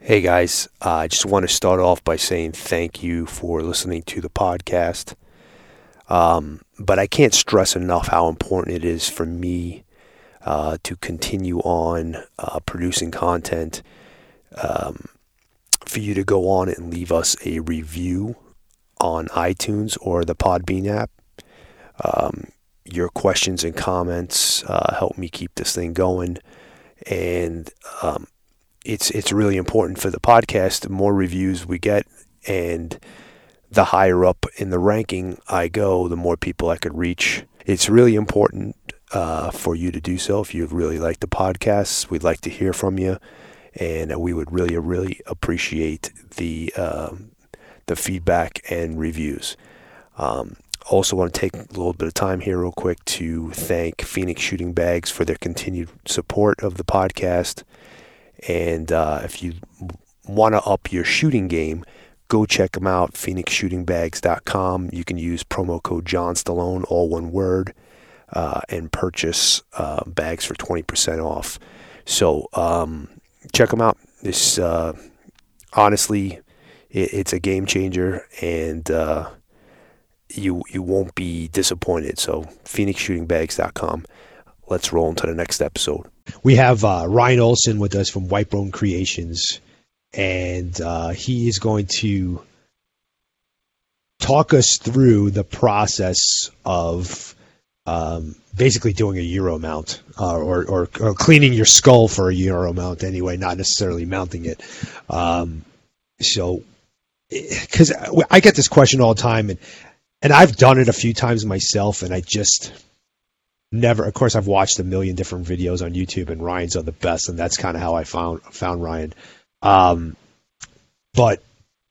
Hey guys, I just want to start off by saying thank you for listening to the podcast. But I can't stress enough how important it is for me to continue on producing content, for you to go on and leave us a review on iTunes or the Podbean app. Your questions and comments help me keep this thing going, and it's really important for the podcast. The more reviews we get, and the higher up in the ranking I go, the more people I could reach. It's really important for you to do so. If you really like the podcast, we'd like to hear from you, and we would really appreciate the feedback and reviews. Also want to take a little bit of time here real quick to thank Phoenix Shooting Bags for their continued support of the podcast. And if you want to up your shooting game, go check them out, phoenixshootingbags.com. You can use promo code John Stallone, all one word, and purchase bags for 20% off. So check them out. This honestly, it's a game changer, and you won't be disappointed. So phoenixshootingbags.com. Let's roll into the next episode. We have Ryan Olson with us from Whitebone Creations, and he is going to talk us through the process of basically doing a Euro mount, or cleaning your skull for a Euro mount anyway, not necessarily mounting it. So, because I get this question all the time, and I've done it a few times myself, and I just never. Of course, I've watched a million different videos on YouTube, and Ryan's are the best, and that's kind of how I found Ryan. But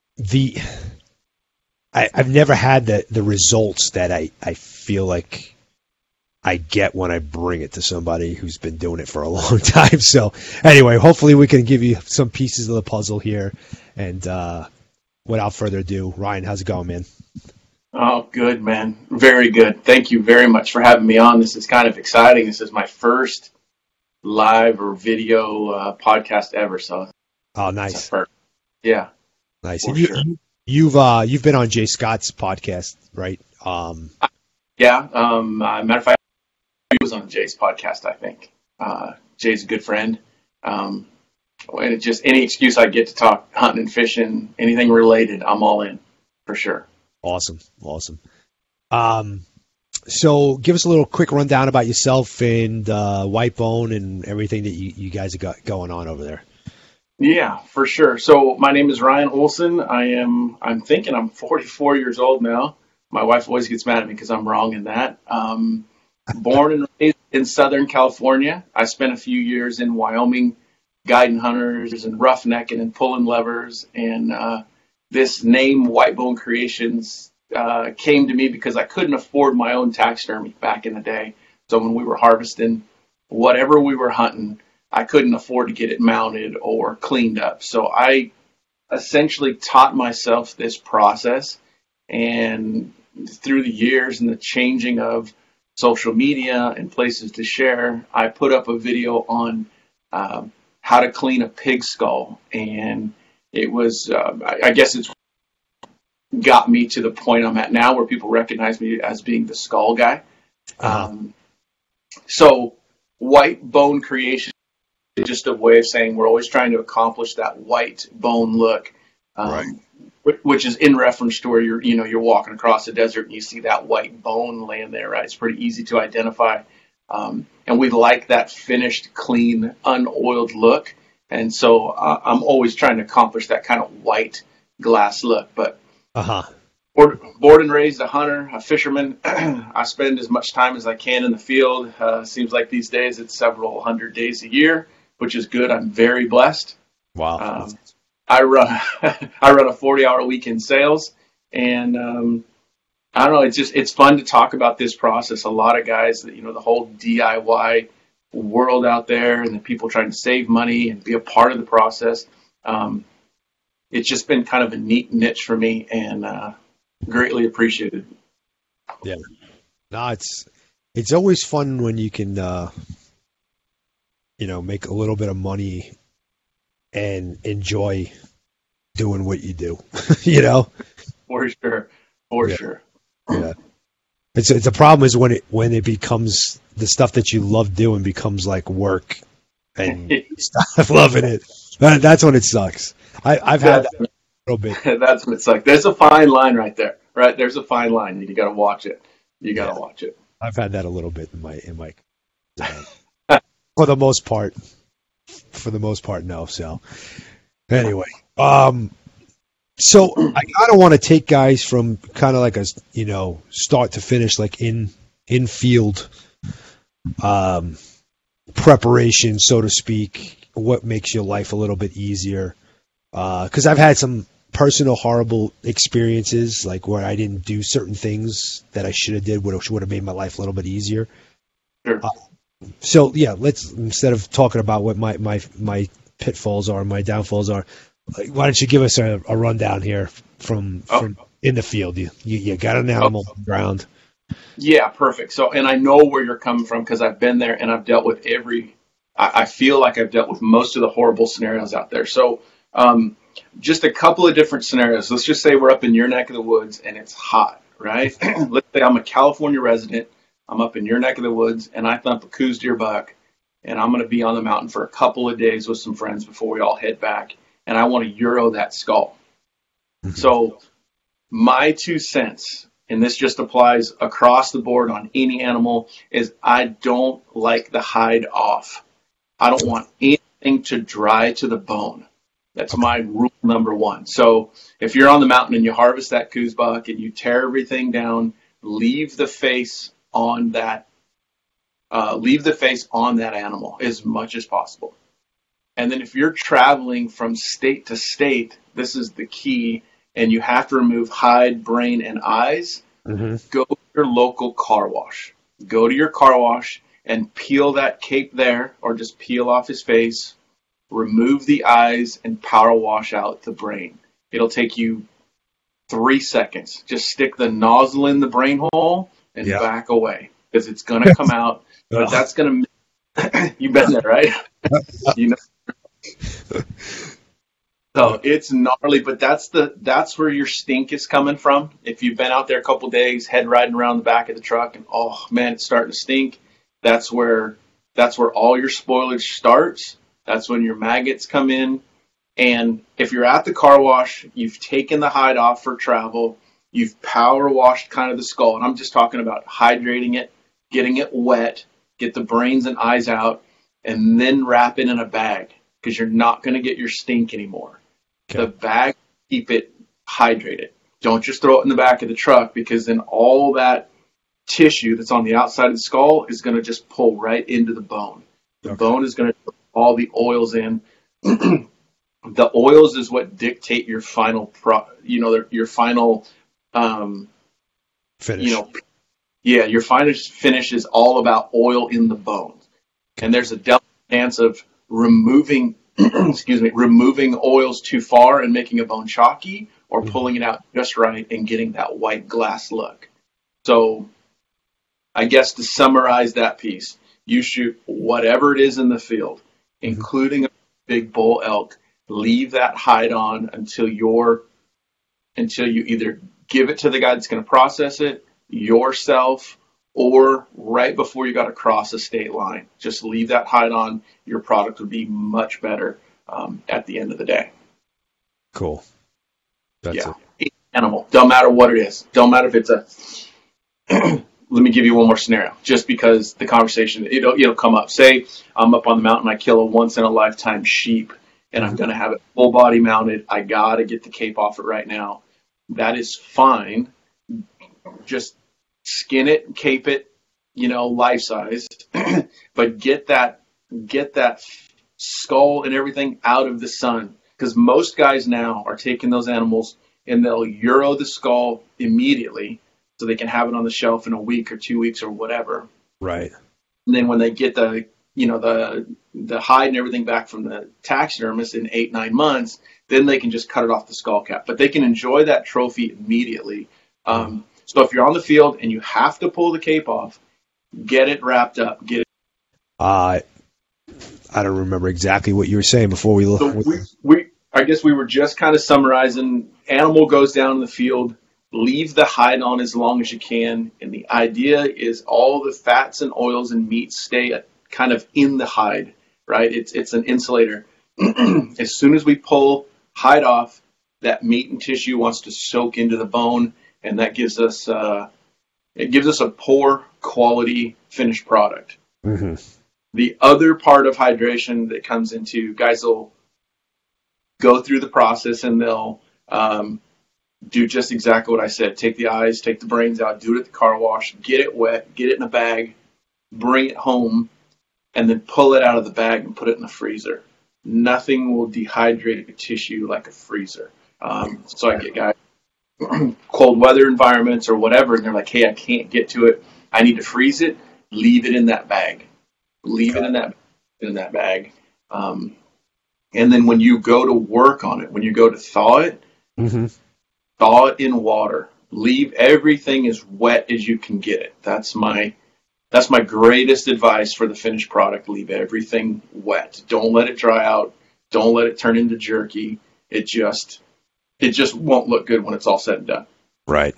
I've never had the results that I feel like I get when I bring it to somebody who's been doing it for a long time. So anyway, hopefully we can give you some pieces of the puzzle here. And without further ado, Ryan, how's it going, man? Oh, good, man. Very good. Thank you very much for having me on. This is kind of exciting. This is my first live or video podcast ever. So, oh, nice. Yeah, nice. And you've been on Jay Scott's podcast, right? Yeah. Matter of fact, I was on Jay's podcast. I think Jay's a good friend. And it just any excuse I get to talk hunting and fishing, anything related, I'm all in for sure. Awesome. So give us a little quick rundown about yourself and Whitebone and everything that you guys have got going on over there. Yeah, for sure. So my name is Ryan Olson. I'm thinking I'm 44 years old now. My wife always gets mad at me because I'm wrong in that. Born and raised in Southern California. I spent a few years in Wyoming guiding hunters and roughnecking and pulling levers, and this name, Whitebone Creations, came to me because I couldn't afford my own taxidermy back in the day. So when we were harvesting whatever we were hunting, I couldn't afford to get it mounted or cleaned up. So I essentially taught myself this process. And through the years and the changing of social media and places to share, I put up a video on how to clean a pig skull. And it was, I guess it's got me to the point I'm at now where people recognize me as being the skull guy. So Whitebone Creation is just a way of saying we're always trying to accomplish that white bone look, Right. Which is in reference to where you're walking across the desert and you see that white bone laying there, right? It's pretty easy to identify. And we like that finished, clean, unoiled look. And so I'm always trying to accomplish that kind of white glass look. But born and raised a hunter, a fisherman. I spend as much time as I can in the field. Seems like these days it's several hundred days a year, which is good. I'm very blessed. Wow. I run a 40-hour week in sales, and I don't know. It's fun to talk about this process. A lot of guys, the whole DIY world out there, and the people trying to save money and be a part of the process. It's just been kind of a neat niche for me, and greatly appreciated. Yeah. No, it's always fun when you can, make a little bit of money and enjoy doing what you do. You know? For sure. For Yeah. sure. Yeah. It's a problem is when it becomes the stuff that you love doing becomes like work and you stop loving it. That's when it sucks. I've had that a little bit. That's what it's like. There's a fine line right there, right? There's a fine line. You got to watch it. You got to Yeah. watch it. I've had that a little bit in my for the most part. For the most part, no. So anyway, so I kind of want to take guys from kind of like a start to finish, like in field preparation, so to speak. What makes your life a little bit easier? Because I've had some personal horrible experiences, like where I didn't do certain things that I should have did, which would have made my life a little bit easier. Sure. So yeah, let's, instead of talking about what my pitfalls are, my downfalls are, why don't you give us a rundown here from in the field? You got an animal on the ground. Yeah, perfect. So, and I know where you're coming from because I've been there and I've dealt with I feel like I've dealt with most of the horrible scenarios out there. So, just a couple of different scenarios. Let's just say we're up in your neck of the woods and it's hot, right? Let's say I'm a California resident. I'm up in your neck of the woods and I thump a Coues deer buck and I'm going to be on the mountain for a couple of days with some friends before we all head back. And I want to Euro that skull. So my 2 cents, and this just applies across the board on any animal, is I don't like the hide off. I don't want anything to dry to the bone. That's my rule number one. So if you're on the mountain and you harvest that Coues buck and you tear everything down, leave the face on that animal as much as possible. And then if you're traveling from state to state, this is the key, and you have to remove hide, brain, and eyes. Go to your local car wash. Go to your car wash and peel that cape there, or just peel off his face, remove the eyes, and power wash out the brain. It'll take you 3 seconds. Just stick the nozzle in the brain hole and back away, because it's going to come out. But that's going to... You've been there, right? You know. So it's gnarly, but that's where your stink is coming from. If you've been out there a couple days, head riding around the back of the truck, and oh man, it's starting to stink. That's where all your spoilage starts. That's when your maggots come in. And if you're at the car wash, you've taken the hide off for travel, you've power washed kind of the skull, and I'm just talking about hydrating it, getting it wet, get the brains and eyes out, and then wrap it in a bag, because you're not going to get your stink anymore. Okay. The bag, keep it hydrated. Don't just throw it in the back of the truck, because then all that tissue that's on the outside of the skull is going to just pull right into the bone. The bone is going to put all the oils in. The oils is what dictate your final your final finish. Your final finish is all about oil in the bones. And there's a delicate chance of removing removing oils too far and making a bone chalky, or pulling it out just right and getting that white glass look. So I guess to summarize that piece, you shoot whatever it is in the field, including a big bull elk. Leave that hide on until you either give it to the guy that's going to process it yourself, or right before you got to cross a state line. Just leave that hide on. Your product would be much better at the end of the day. Cool. That's it. Animal. Don't matter what it is. Don't matter if it's a... Let me give you one more scenario, just because the conversation, it'll come up. Say I'm up on the mountain, I kill a once-in-a-lifetime sheep, and I'm going to have it full body mounted. I got to get the cape off it right now. That is fine. Just skin it, cape it, life size, but get that skull and everything out of the sun, because most guys now are taking those animals and they'll Euro the skull immediately so they can have it on the shelf in a week or 2 weeks or whatever. Right. And then when they get the hide and everything back from the taxidermist in 8-9 months, then they can just cut it off the skull cap. But they can enjoy that trophy immediately. So if you're on the field and you have to pull the cape off, get it wrapped up. Get it. I I don't remember exactly what you were saying before we. So I guess we were just kind of summarizing. Animal goes down in the field, leave the hide on as long as you can, and the idea is all the fats and oils and meats stay kind of in the hide, right? It's an insulator. As soon as we pull hide off, that meat and tissue wants to soak into the bone, and that gives us a poor quality finished product. Mm-hmm. The other part of hydration that comes into, guys will go through the process and they'll do just exactly what I said. Take the eyes, take the brains out, do it at the car wash, get it wet, get it in a bag, bring it home, and then pull it out of the bag and put it in the freezer. Nothing will dehydrate tissue like a freezer. So I get guys cold weather environments or whatever, and they're like, hey, I can't get to it. I need to freeze it. Leave it in that bag. Leave it in that bag. And then when you go to work on it, when you go to thaw it, thaw it in water. Leave everything as wet as you can get it. That's my greatest advice for the finished product. Leave everything wet. Don't let it dry out. Don't let it turn into jerky. It just won't look good when it's all said and done. Right.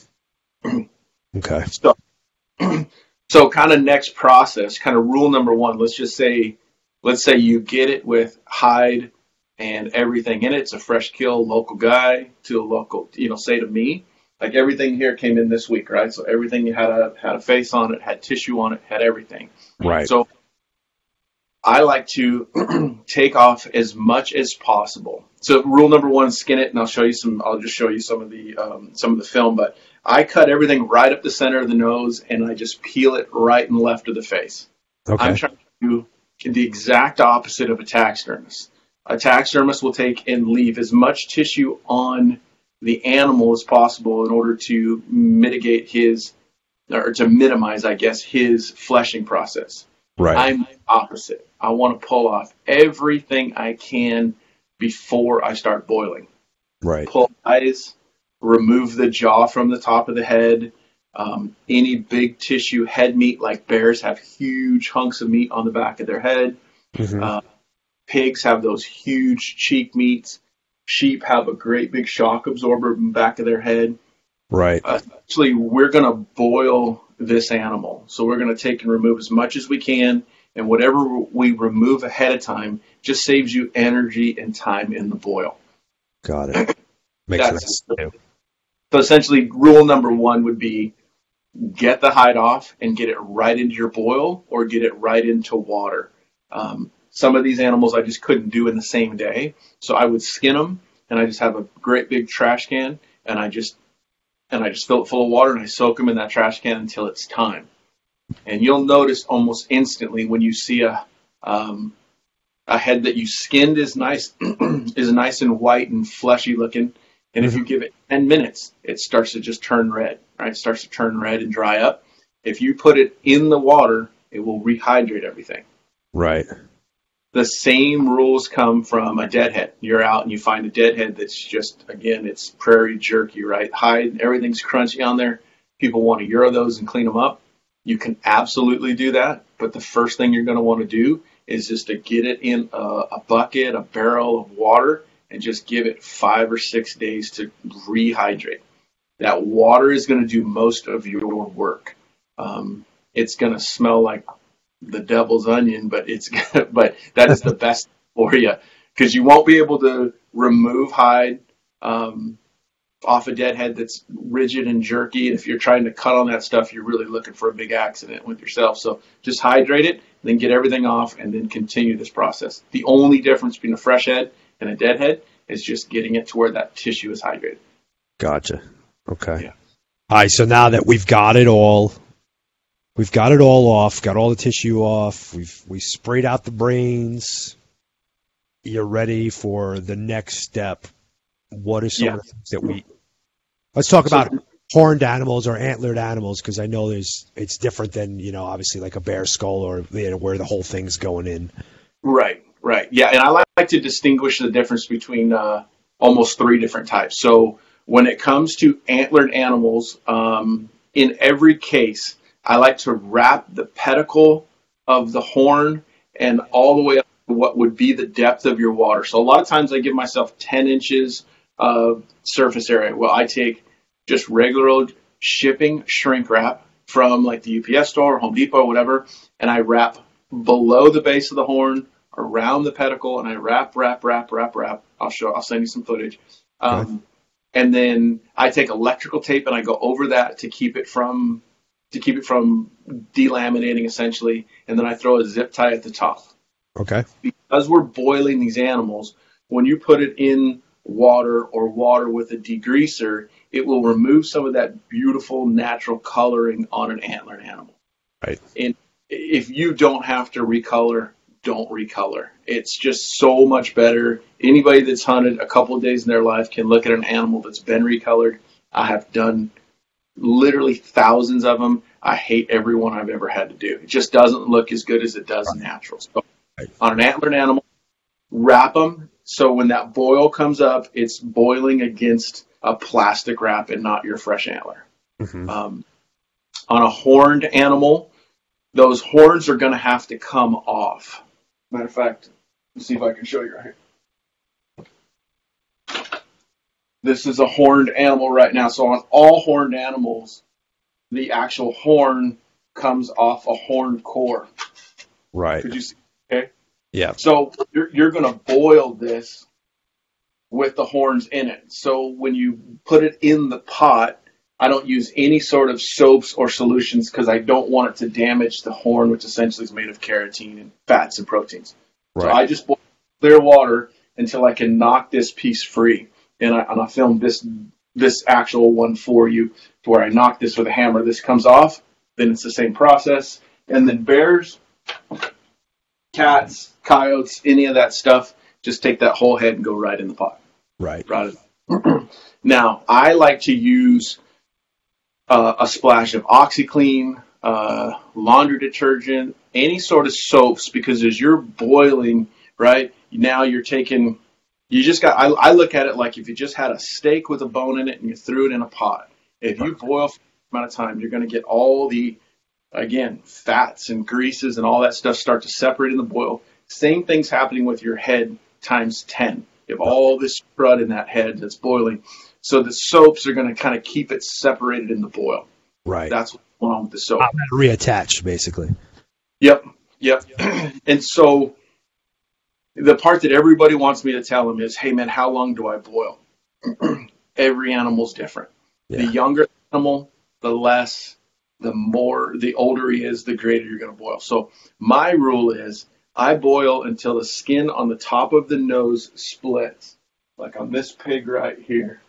Okay. So kind of next process, kind of rule number one, let's say you get it with hide and everything in it. It's a fresh kill, local guy to a local, say to me, like everything here came in this week, right? So everything had a face on it, had tissue on it, had everything. Right. So I like to take off as much as possible. So rule number one, skin it, and I'll just show you some of the film, but I cut everything right up the center of the nose and I just peel it right and left of the face. Okay. I'm trying to do the exact opposite of a taxidermist. A taxidermist will take and leave as much tissue on the animal as possible in order to minimize, I guess, his fleshing process. Right. I'm the opposite. I want to pull off everything I can before I start boiling. Right. Pull eyes, remove the jaw from the top of the head. Any big tissue head meat, like bears have huge hunks of meat on the back of their head. Pigs have those huge cheek meats. Sheep have a great big shock absorber in the back of their head. Right. Actually, we're going to boil this animal. So we're going to take and remove as much as we can. And whatever we remove ahead of time just saves you energy and time in the boil. Got it. Makes sense. So essentially, rule number one would be get the hide off and get it right into your boil or get it right into water. Some of these animals I just couldn't do in the same day. So I would skin them and I just have a great big trash can and I just fill it full of water and I soak them in that trash can until it's time. And you'll notice almost instantly when you see a head that you skinned is nice and white and fleshy looking. And if you give it 10 minutes, it starts to just turn red, right? It starts to turn red and dry up. If you put it in the water, it will rehydrate everything. Right. The same rules come from a deadhead. You're out and you find a deadhead that's just, again, it's prairie jerky, right? Hide, everything's crunchy on there. People want to Euro those and clean them up. You can absolutely do that. But the first thing you're going to want to do is just to get it in a bucket, a barrel of water, and just give it 5 or 6 days to rehydrate. That water is going to do most of your work. It's going to smell like the devil's onion, but that is the best for you because you won't be able to remove hide off a dead head that's rigid and jerky. And if you're trying to cut on that stuff, you're really looking for a big accident with yourself. So just hydrate it, then get everything off, and then continue this process. The only difference between a fresh head and a dead head is just getting it to where that tissue is hydrated. Gotcha. Okay. Yeah. All right. So now that we've got it all off, got all the tissue off, we sprayed out the brains. You're ready for the next step. What are some of the things that let's talk about horned animals or antlered animals, because I know it's different than, obviously like a bear skull or where the whole thing's going in. Right. Yeah. And I like to distinguish the difference between almost 3 different types. So when it comes to antlered animals, in every case, I like to wrap the pedicle of the horn and all the way up what would be the depth of your water. So a lot of times I give myself 10 inches of surface area. Well, I take just regular old shipping shrink wrap from like the UPS store or Home Depot or whatever, and I wrap below the base of the horn, around the pedicle, and I wrap. I'll send you some footage. Okay. And then I take electrical tape and I go over that to keep it from delaminating essentially, and then I throw a zip tie at the top. Okay. Because we're boiling these animals, when you put it in water or water with a degreaser, it will remove some of that beautiful natural coloring on an antlered animal. Right. And if you don't have to recolor, don't recolor. It's just so much better. Anybody that's hunted a couple of days in their life can look at an animal that's been recolored. I have done literally thousands of them. I hate every one I've ever had to do. It just doesn't look as good as it does natural. So on an antlered animal, wrap them so when that boil comes up, it's boiling against a plastic wrap and not your fresh antler. Mm-hmm. On a horned animal, those horns are going to have to come off. Matter of fact, let's see if I can show you right here. This is a horned animal right now. So on all horned animals, the actual horn comes off a horned core. Right. Could you see? Okay. Yeah. So you're going to boil this with the horns in it. So when you put it in the pot, I don't use any sort of soaps or solutions because I don't want it to damage the horn, which essentially is made of keratin and fats and proteins. Right. So I just boil clear water until I can knock this piece free. And I filmed this actual one for you to where I knock this with a hammer. This comes off, then it's the same process. And then bears, cats, coyotes, any of that stuff, just take that whole head and go right in the pot. Right. Now, I like to use a splash of OxyClean, laundry detergent, any sort of soaps, because as you're boiling, right, now you're taking, I look at it like if you just had a steak with a bone in it and you threw it in a pot. If you boil for a amount of time, you're going to get all the, again, fats and greases and all that stuff start to separate in the boil. Same thing's happening with your head times 10. You have all this crud in that head that's boiling. So the soaps are going to kind of keep it separated in the boil. Right. That's what's going on with the soap. Reattached, basically. Yep. And so the part that everybody wants me to tell them is, hey, man, how long do I boil? Every animal's different. Yeah. The younger the animal, the less, the older he is, the greater you're going to boil. So my rule is I boil until the skin on the top of the nose splits. Like on this pig right here.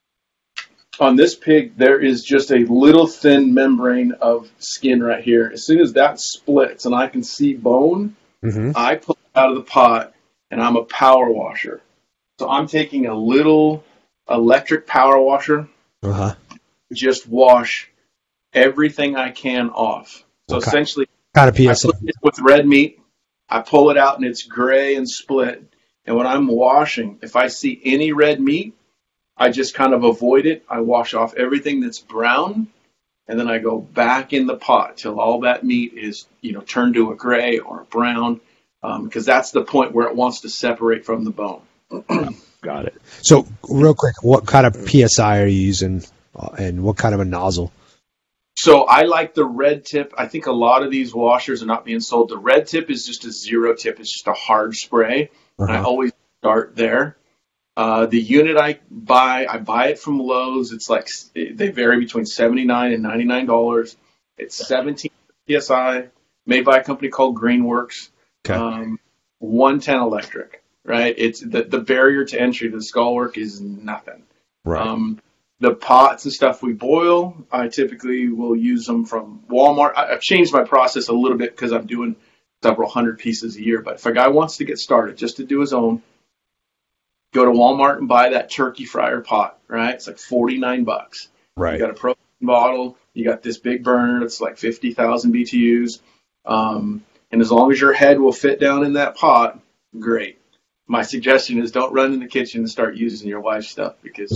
On this pig, there is just a little thin membrane of skin right here. As soon as that splits and I can see bone, Mm-hmm. I pull it out of the pot, and I'm a power washer. So I'm taking a little electric power washer, Uh-huh. just wash everything I can off. So Okay. essentially, Kind of I PSI. put it with red meat, I pull it out, and it's gray and split. And when I'm washing, if I see any red meat, I just kind of avoid it. I wash off everything that's brown, and then I go back in the pot till all that meat is, turned to a gray or a brown, because that's the point where it wants to separate from the bone. Got it. So, real quick, what kind of PSI are you using, and what kind of a nozzle? So I like the red tip. I think a lot of these washers are not being sold. The red tip is just a zero tip. It's just a hard spray. And I Uh-huh. always start there. The unit I buy it from Lowe's. It's like they vary between $79 and $99. It's 17 PSI, made by a company called Greenworks. Okay. 110 electric, right? It's the barrier to entry to the skull work is nothing. Right. The pots and stuff we boil, I typically will use them from Walmart. I've changed my process a little bit because I'm doing several hundred pieces a year. But if a guy wants to get started just to do his own, go to Walmart and buy that turkey fryer pot, right? It's like $49. Right. You got a protein bottle. You got this big burner that's like 50,000 BTUs. And as long as your head will fit down in that pot, great. My suggestion is don't run in the kitchen and start using your wife's stuff because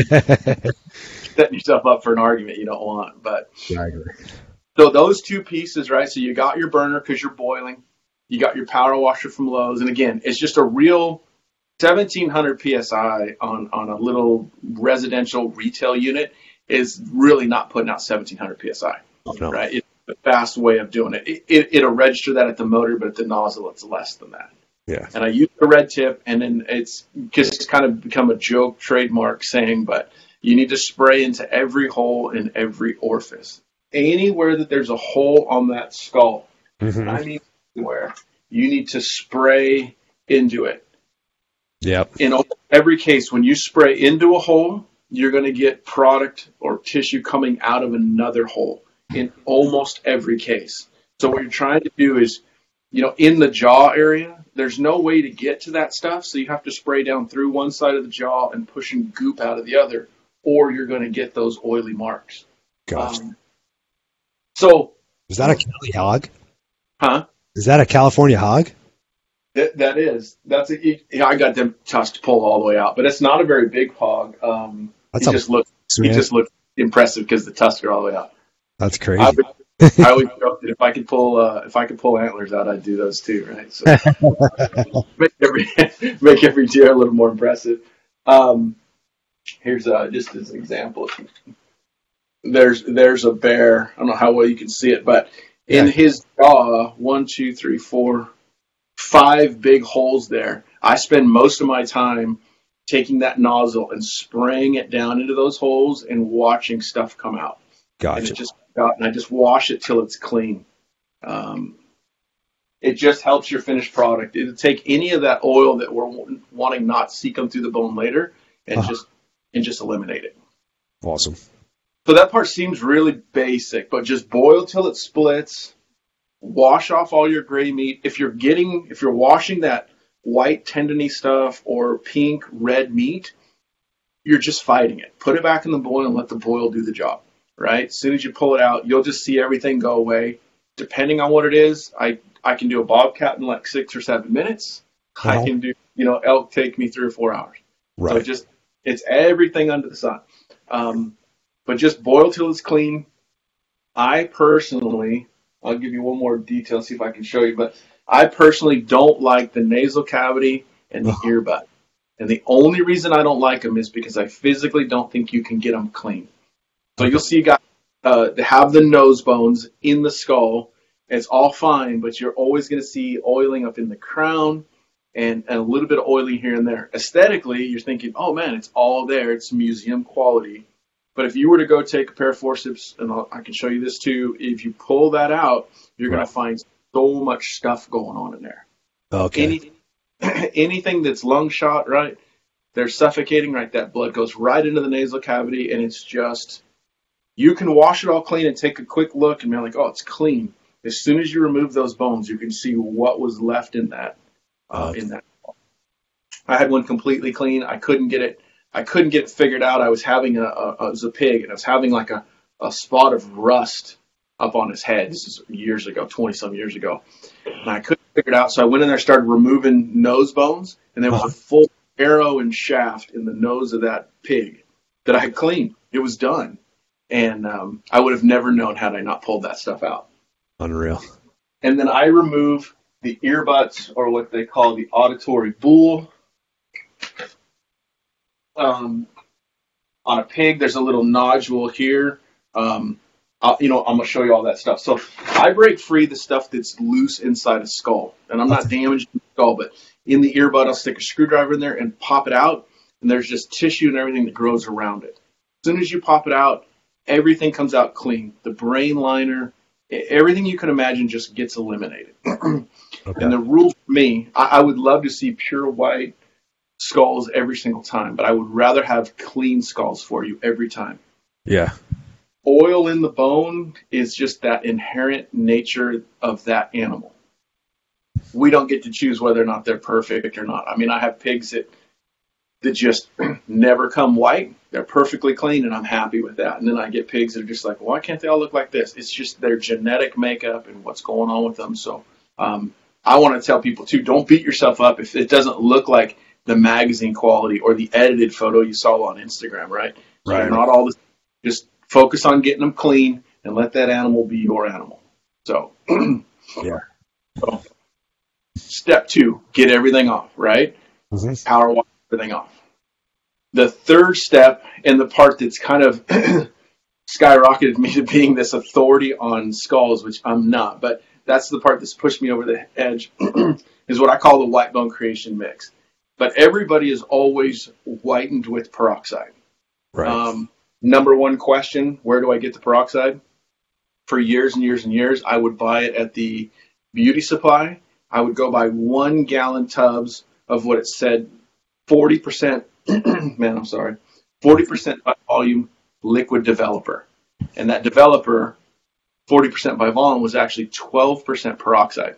setting yourself up for an argument you don't want. But I agree. so those two pieces, right? So you got your burner because you're boiling. You got your power washer from Lowe's. And again, it's just a real 1700 PSI on a little residential retail unit is really not putting out 1700 PSI, No. right? It's a fast way of doing it. It'll register that at the motor, but at the nozzle, it's less than that. Yeah. And I use the red tip, and then it's just kind of become a joke trademark saying, but you need to spray into every hole in every orifice. Anywhere that there's a hole on that skull, I mean anywhere, you need to spray into it. Yep. In every case, when you spray into a hole, you're going to get product or tissue coming out of another hole in almost every case. So what you're trying to do is, in the jaw area, there's no way to get to that stuff, so you have to spray down through one side of the jaw and pushing goop out of the other, or you're going to get those oily marks. Gotcha. So is that a Cali hog? Huh? Is that a California hog? That is. I got them tough to pull all the way out, but it's not a very big hog. He just looks impressive because the tusks are all the way out. That's crazy. I would joke that if I could pull antlers out, I'd do those too, right? So make every deer a little more impressive. Here's just as an example. There's a bear. I don't know how well you can see it, but in his jaw, 1, 2, 3, 4, 5 big holes there. I spend most of my time taking that nozzle and spraying it down into those holes and watching stuff come out. Gotcha. And I just wash it till it's clean. It just helps your finished product. It'll take any of that oil that we're wanting not see come through the bone later and just eliminate it. Awesome. So that part seems really basic, but just boil till it splits. Wash off all your gray meat. If you're washing that white tendony stuff or pink, red meat, you're just fighting it. Put it back in the boil and let the boil do the job, right? As soon as you pull it out, you'll just see everything go away. Depending on what it is, I can do a bobcat in like 6 or 7 minutes. I can do, elk take me 3 or 4 hours. Right. So it's everything under the sun. But just boil till it's clean. I personally, I'll give you one more detail, see if I can show you, but I personally don't like the nasal cavity and the earbud. And the only reason I don't like them is because I physically don't think you can get them clean. So you'll see guys that have the nose bones in the skull. It's all fine, but you're always going to see oiling up in the crown and a little bit of oiling here and there. Aesthetically, you're thinking, oh man, it's all there. It's museum quality. But if you were to go take a pair of forceps, and I can show you this too, if you pull that out, you're going to find so much stuff going on in there. Okay. Anything that's lung shot, right? They're suffocating, right? That blood goes right into the nasal cavity, and it's just, you can wash it all clean and take a quick look and be like, oh, it's clean. As soon as you remove those bones, you can see what was left in that. I had one completely clean. I couldn't get it figured out. I was having it was a pig, and I was having like a spot of rust up on his head. This is years ago, 20-some years ago. And I couldn't figure it out, so I went in there, started removing nose bones, and there was a full arrow and shaft in the nose of that pig that I had cleaned. It was done. And I would have never known had I not pulled that stuff out. Unreal. And then I remove the ear butts, or what they call the auditory bull. On a pig, there's a little nodule here. I'm going to show you all that stuff. So I break free the stuff that's loose inside a skull. And I'm not damaging the skull, but in the earbud, I'll stick a screwdriver in there and pop it out. And there's just tissue and everything that grows around it. As soon as you pop it out, everything comes out clean. The brain liner, everything you can imagine just gets eliminated. Okay. And the rule for me, I would love to see pure white skulls every single time, but I would rather have clean skulls for you every time. Yeah. Oil in the bone is just that inherent nature of that animal. We don't get to choose whether or not they're perfect or not. I mean, I have pigs that just never come white. They're perfectly clean, and I'm happy with that. And then I get pigs that are just like, why can't they all look like this? It's just their genetic makeup and what's going on with them. So I want to tell people, too, don't beat yourself up if it doesn't look like the magazine quality or the edited photo you saw on Instagram, right? Right. So not all this. Just focus on getting them clean and let that animal be your animal. So, yeah. So, Step 2, get everything off, right? Mm-hmm. Power wash everything off. The third step, and the part that's kind of skyrocketed me to being this authority on skulls, which I'm not, but that's the part that's pushed me over the edge, is what I call the white bone creation mix. But everybody is always whitened with peroxide. Right. Number one question, where do I get the peroxide? For years and years and years, I would buy it at the beauty supply. I would go buy 1 gallon tubs of what it said 40%, 40% by volume liquid developer. And that developer, 40% by volume, was actually 12% peroxide.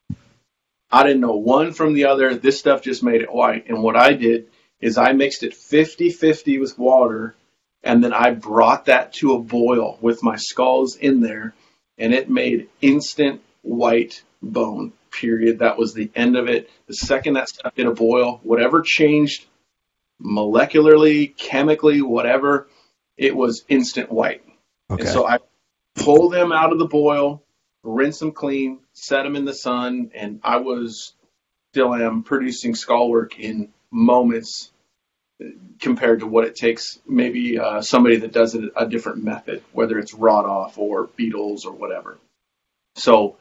I didn't know one from the other. This stuff just made it white. And what I did is I mixed it 50-50 with water, and then I brought that to a boil with my skulls in there, and it made instant white bone, period. That was the end of it. The second that stuff hit a boil, whatever changed molecularly, chemically, whatever, it was instant white. Okay. And so I pulled them out of the boil, rinse them clean, set them in the sun, and I still am producing skull work in moments compared to what it takes maybe somebody that does it a different method, whether it's wrought off or beetles or whatever. So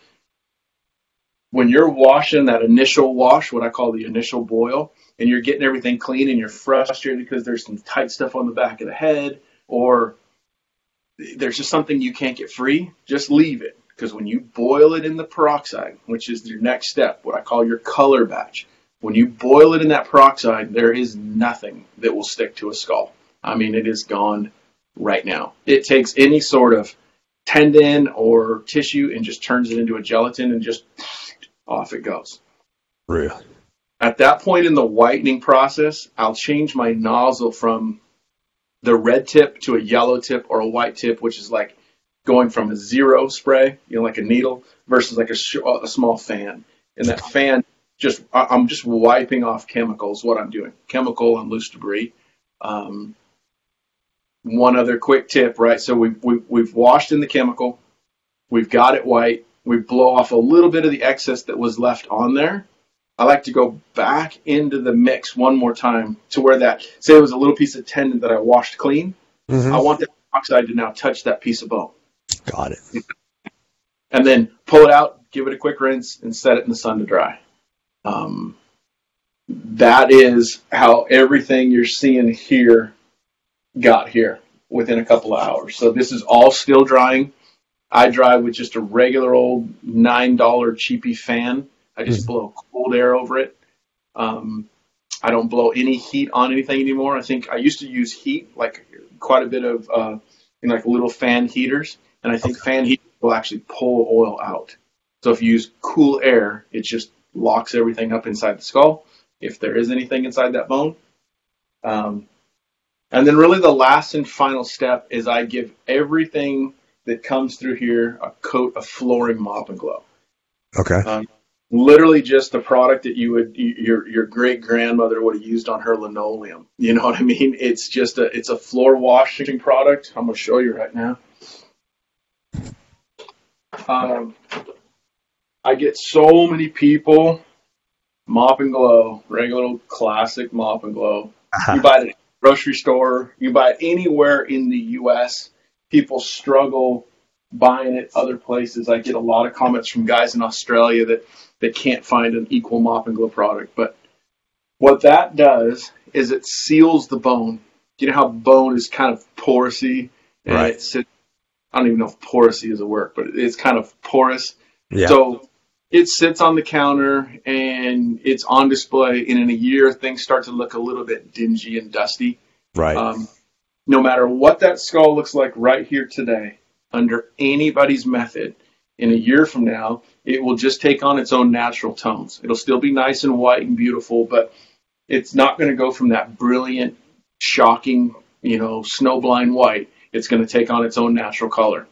when you're washing that initial wash, what I call the initial boil, and you're getting everything clean and you're frustrated because there's some tight stuff on the back of the head, or there's just something you can't get free, just leave it. Because when you boil it in the peroxide, which is your next step, what I call your color batch, when you boil it in that peroxide, there is nothing that will stick to a skull. I mean, it is gone right now. It takes any sort of tendon or tissue and just turns it into a gelatin and just off it goes. Really? At that point in the whitening process, I'll change my nozzle from the red tip to a yellow tip or a white tip, which is like going from a zero spray, like a needle, versus like a small fan. And that fan, I'm just wiping off chemicals, what I'm doing, chemical and loose debris. One other quick tip, right? So we've washed in the chemical, we've got it white, we blow off a little bit of the excess that was left on there. I like to go back into the mix one more time to where that, say it was a little piece of tendon that I washed clean. Mm-hmm. I want that oxide to now touch that piece of bone. Got it. And then pull it out, give it a quick rinse, and set it in the sun to dry. That is how everything you're seeing here got here within a couple of hours. So this is all still drying. I dry with just a regular old $9 cheapy fan. I just blow cold air over it. I don't blow any heat on anything anymore. I think I used to use heat, like quite a bit of like little fan heaters, and I think fan heat will actually pull oil out. So if you use cool air, it just locks everything up inside the skull, if there is anything inside that bone. And then really the last and final step is I give everything that comes through here a coat of flooring mop and glow. Okay. Literally just the product that your great grandmother would have used on her linoleum. You know what I mean? It's just it's a floor washing product. I'm going to show you right now. I get so many people mop and glow, regular old classic mop and glow. Uh-huh. You buy it at a grocery store, you buy it anywhere in the U.S. People struggle buying it other places. I get a lot of comments from guys in Australia that can't find an equal mop and glow product. But what that does is it seals the bone. You know how bone is kind of porousy? And right. I don't even know if porousy is a word, but it's kind of porous. Yeah. So it sits on the counter and it's on display. And in a year, things start to look a little bit dingy and dusty. Right. No matter what that skull looks like right here today, under anybody's method, in a year from now, it will just take on its own natural tones. It'll still be nice and white and beautiful, but it's not going to go from that brilliant, shocking, snowblind white. It's going to take on its own natural color.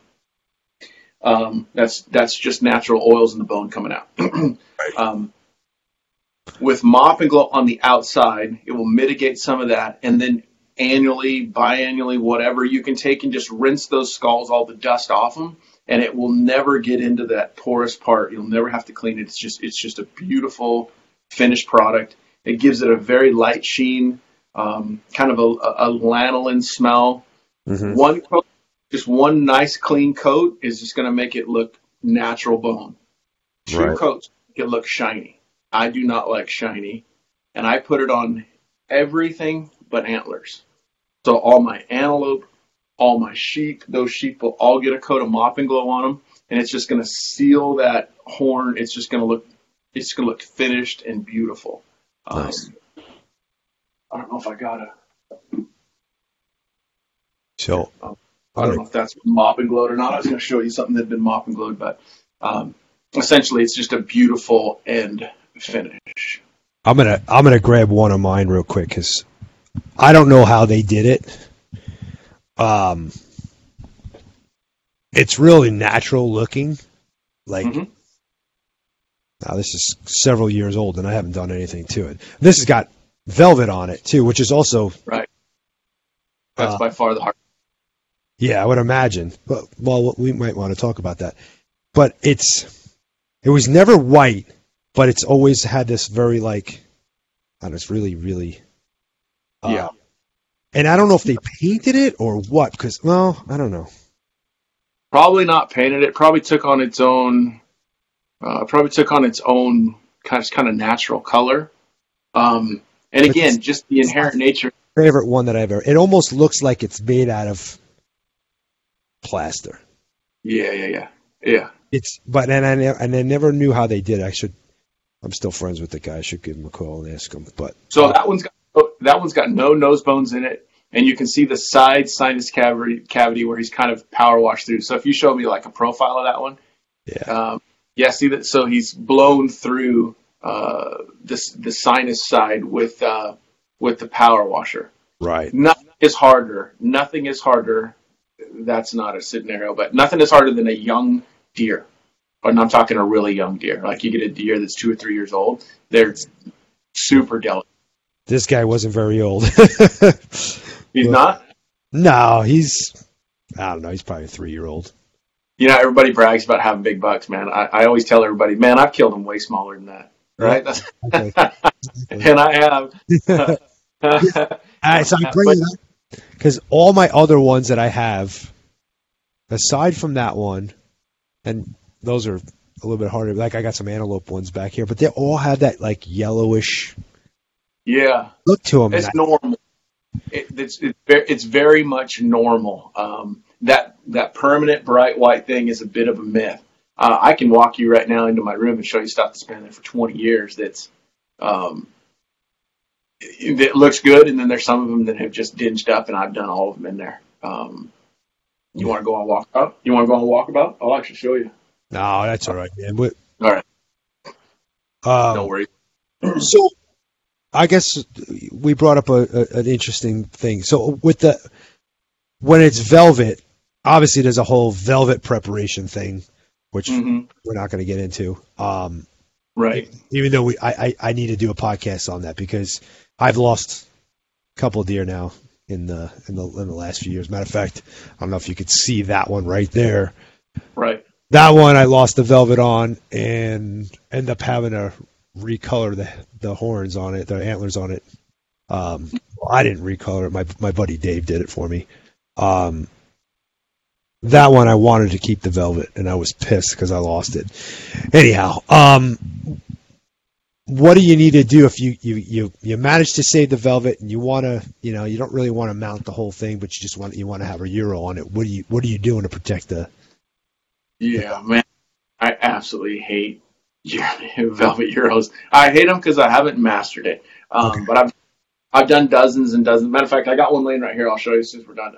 That's just natural oils in the bone coming out. Right. With mop and glow on the outside, it will mitigate some of that, and then annually, biannually, whatever, you can take and just rinse those skulls, all the dust off them, and it will never get into that porous part. You'll never have to clean it. It's just a beautiful finished product. It gives it a very light sheen, kind of a lanolin smell. One coat, just one nice clean coat is just going to make it look natural bone. Two coats make it look shiny. I do not like shiny, and I put it on everything but antlers. So all my antelope, all my sheep, those sheep will all get a coat of Mop and Glow on them, and it's just going to seal that horn. It's just going to look finished and beautiful. Nice. I don't know if I got a. So I don't know if that's Mop and Glowed or not. I was going to show you something that had been Mop and Glowed, but essentially it's just a beautiful end finish. I'm gonna grab one of mine real quick because I don't know how they did it. It's really natural looking. Like now, this is several years old, and I haven't done anything to it. This has got velvet on it too, which is also right. That's by far the hardest. Yeah, I would imagine. But well, we might want to talk about that. But it was never white, but it's always had this very like, I don't know, it's really, really. Yeah. And I don't know if they painted it or what, because well, I don't know. Probably not painted it. Probably took on its own. Kind of natural color. And again, just the inherent nature. Favorite one that I've ever. It almost looks like it's made out of plaster. Yeah. And I never knew how they did it. I'm still friends with the guy. I should give him a call and ask him. But so that one's got no nose bones in it, and you can see the side sinus cavity where he's kind of power washed through. So if you show me like a profile of that one, see that. So he's blown through the sinus side with the power washer. Right. Nothing is harder. That's not a scenario, but nothing is harder than a young deer. And I'm talking a really young deer. Like you get a deer that's 2 or 3 years old, they're super delicate. This guy wasn't very old. He's not? No, I don't know, he's probably a 3-year-old. You know, everybody brags about having big bucks, man. I always tell everybody, man, I've killed them way smaller than that. Right? Okay. And I have. All right, so I'm bringing it up because all my other ones that I have, aside from that one, and those are a little bit harder. Like I got some antelope ones back here, but they all have that like yellowish look to them. It's normal. It's very much normal. That permanent bright white thing is a bit of a myth. I can walk you right now into my room and show you stuff that's been there for 20 years. It looks good, and then there's some of them that have just dinged up, and I've done all of them in there. You want to go on walkabout? I'll actually show you. No, that's all right, man. All right. Don't worry. So, I guess we brought up an interesting thing. So, when it's velvet, obviously there's a whole velvet preparation thing, which we're not going to get into. Right. Even though I need to do a podcast on that because I've lost a couple of deer now in the last few years. Matter of fact, I don't know if you could see that one right there. Right. That one I lost the velvet on and ended up having to recolor the horns on it, the antlers on it. I didn't recolor it. My buddy Dave did it for me. That one I wanted to keep the velvet, and I was pissed because I lost it. Anyhow, what do you need to do if you manage to save the velvet and you want to, you don't really want to mount the whole thing, but you want to have a Euro on it? What are you doing to protect the? Yeah, man, I absolutely hate velvet Euros. I hate them because I haven't mastered it. But I've done dozens and dozens. Matter of fact, I got one laying right here. I'll show you since we're done.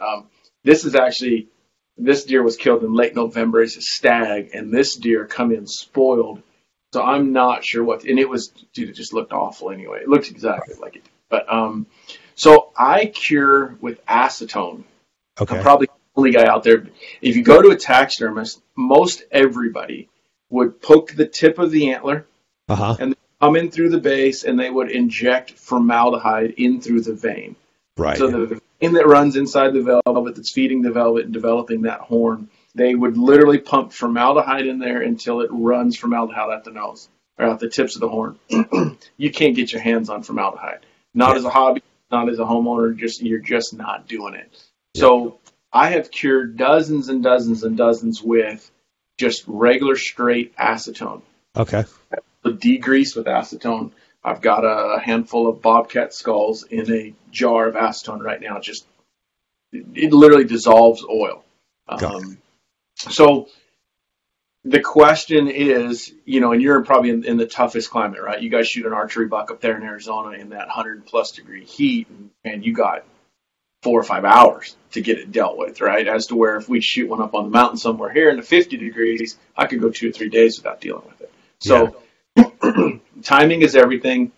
This deer was killed in late November. It's a stag, and this deer come in spoiled. So I'm not sure and it just looked awful anyway. It looked exactly like it did. But, so I cure with acetone. Okay. I'm probably the only guy out there. If you go to a taxidermist, most everybody would poke the tip of the antler and come in through the base, and they would inject formaldehyde in through the vein. Right. So the vein that runs inside the velvet that's feeding the velvet and developing that horn They would literally pump formaldehyde in there until it runs formaldehyde out the nose or out the tips of the horn. You can't get your hands on formaldehyde. Not as a hobby, not as a homeowner. You're just not doing it. Yeah. So I have cured dozens and dozens and dozens with just regular straight acetone. Okay. Degrease with acetone. I've got a handful of bobcat skulls in a jar of acetone right now. It literally dissolves oil. So the question is, and you're probably in the toughest climate, right? You guys shoot an archery buck up there in Arizona in that 100+ degree heat, and you got 4 or 5 hours to get it dealt with, right? As to where if we shoot one up on the mountain somewhere here in the 50 degrees, I could go 2 or 3 days without dealing with it. So timing is everything.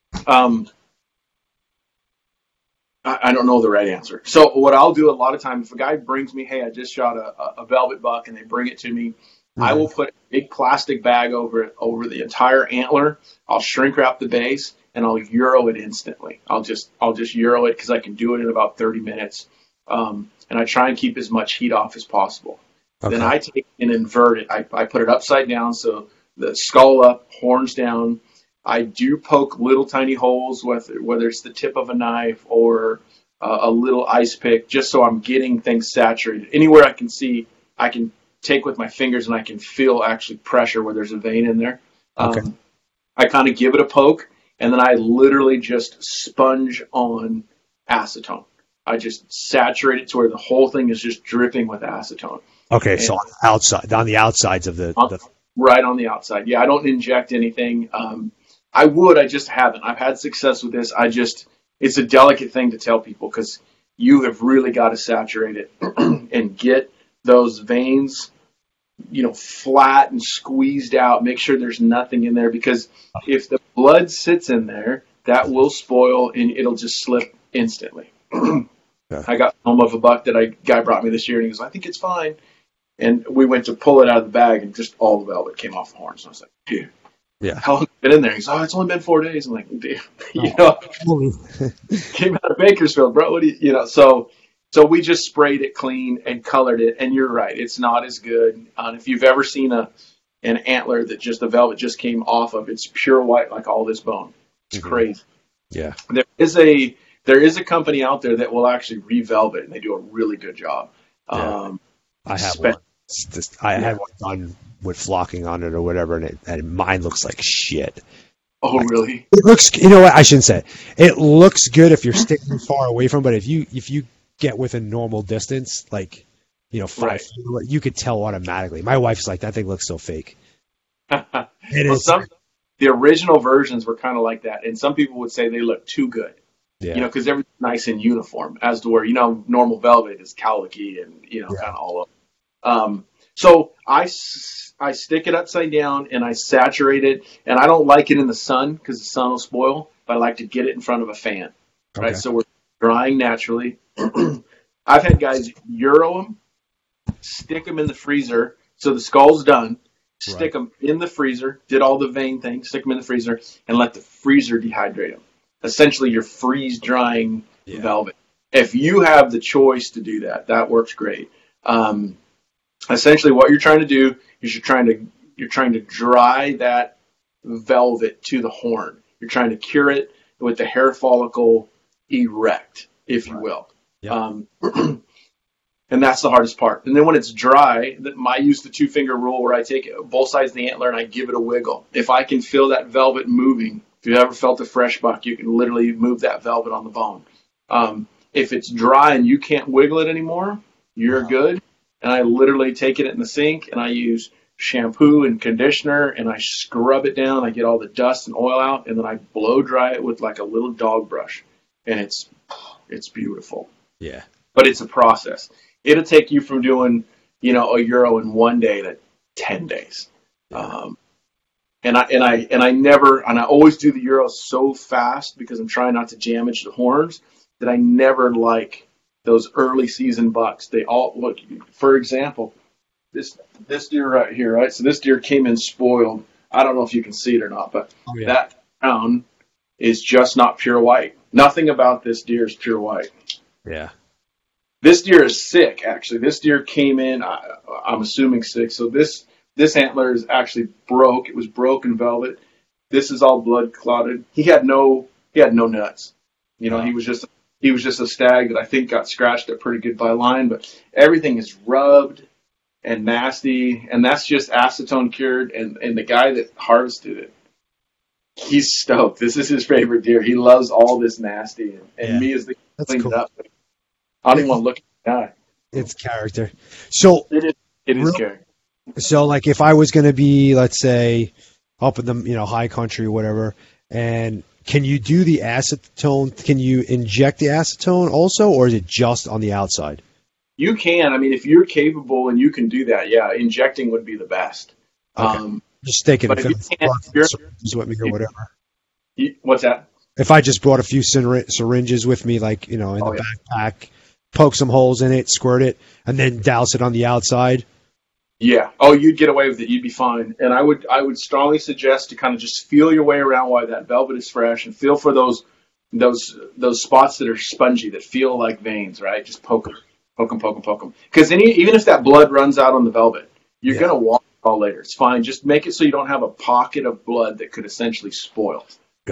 I don't know the right answer. So what I'll do a lot of times, if a guy brings me, hey, I just shot a velvet buck, and they bring it to me, I will put a big plastic bag over the entire antler. I'll shrink wrap the base, and I'll Euro it instantly. I'll just Euro it because I can do it in about 30 minutes. And I try and keep as much heat off as possible. Okay. Then I take and invert it. I put it upside down, so the skull up, horns down. I do poke little tiny holes, whether it's the tip of a knife or a little ice pick, just so I'm getting things saturated. Anywhere I can see, I can take with my fingers and I can feel actually pressure where there's a vein in there. Okay. I kind of give it a poke, and then I literally just sponge on acetone. I just saturate it to where the whole thing is just dripping with acetone. Okay, so on the outsides of the right on the outside. Yeah, I don't inject anything. I just haven't. I've had success with this. It's a delicate thing to tell people because you have really got to saturate it and get those veins, flat and squeezed out. Make sure there's nothing in there, because if the blood sits in there, that will spoil and it'll just slip instantly. I got home of a buck that a guy brought me this year, and he goes, I think it's fine. And we went to pull it out of the bag, and just all the velvet came off the horns. And I was like, dude. Yeah. How long has it been in there? He's it's only been 4 days. I'm like, dude, came out of Bakersfield, bro. What do you So we just sprayed it clean and colored it. And you're right, it's not as good. If you've ever seen an antler that just the velvet just came off of, it's pure white like all this bone. It's crazy. Yeah. There is a company out there that will actually revelvet, and they do a really good job. Yeah. I have one. I had one done with flocking on it or whatever, and mine looks like shit. Oh, really? It looks. You know what? I shouldn't say it. It looks good if you're sticking far away from. But if you get within normal distance, like 5 feet, you could tell automatically. My wife's like, that thing looks so fake. The original versions were kind of like that, and some people would say they look too good. Yeah. Because everything's nice and uniform, as to where normal velvet is cowlicky and kind of all over. So I stick it upside down and I saturate it, and I don't like it in the sun because the sun will spoil, but I like to get it in front of a fan. Okay. Right, so we're drying naturally. I've had guys Euro them, stick them in the freezer, so the skull's done. Stick them in the freezer, did all the vein thing, stick them in the freezer, and let the freezer dehydrate them. Essentially, you're freeze drying velvet. If you have the choice to do that, that works great. Essentially, what you're trying to do is you're trying to dry that velvet to the horn. You're trying to cure it with the hair follicle erect, if you will. Yep. And that's the hardest part. And then when it's dry, I use the 2-finger rule where I take both sides of the antler and I give it a wiggle. If I can feel that velvet moving, if you've ever felt a fresh buck, you can literally move that velvet on the bone. If it's dry and you can't wiggle it anymore, you're good. And I literally take it in the sink and I use shampoo and conditioner and I scrub it down. I get all the dust and oil out, and then I blow dry it with like a little dog brush. And it's beautiful. Yeah. But it's a process. It'll take you from doing, a Euro in 1 day to 10 days. Yeah. And I always do the Euro so fast because I'm trying not to damage the horns that I never like those early season bucks. They all look, for example, this deer right here, right? So this deer came in spoiled. I don't know if you can see it or not, but that crown is just not pure white. Nothing about this deer is pure white. Yeah. This deer is sick, actually. This deer came in, I'm assuming sick. So this antler is actually broke. It was broken velvet. This is all blood clotted. He had no nuts. He was just a stag that I think got scratched up pretty good by line, but everything is rubbed and nasty, and that's just acetone cured. And the guy that harvested it, he's stoked. This is his favorite deer. He loves all this nasty, and me as the cleaned cool. it up. I don't even want to look at the guy. It's character. So it is character. So, like, if I was going to be, let's say, up in the high country or whatever, and can you do the acetone? Can you inject the acetone also, or is it just on the outside? You can. I mean, if you're capable and you can do that, yeah, injecting would be the best. Okay. Just thinking, but if syringes with me or whatever. What's that? If I just brought a few syringes with me, like in the backpack, poke some holes in it, squirt it, and then douse it on the outside. Yeah. Oh, you'd get away with it. You'd be fine. And I would strongly suggest to kind of just feel your way around while that velvet is fresh, and feel for those spots that are spongy that feel like veins, right? Just poke them. Because even if that blood runs out on the velvet, you're going to walk it all later. It's fine. Just make it so you don't have a pocket of blood that could essentially spoil.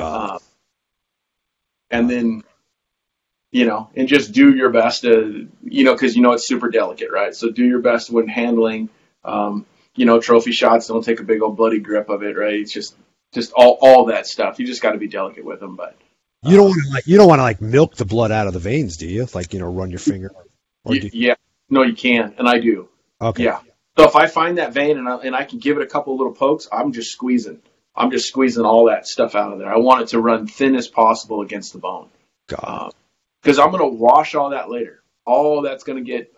And then, and just do your best to, because it's super delicate, right? So do your best when handling, trophy shots. Don't take a big old bloody grip of it, right? It's just all that stuff. You just got to be delicate with them, but. You don't want to milk the blood out of the veins, do you? Like, run your finger. Yeah, no, you can, and I do. Okay. Yeah. So if I find that vein and I can give it a couple of little pokes, I'm just squeezing all that stuff out of there. I want it to run thin as possible against the bone. Because I'm going to wash all that later. All that's going to get,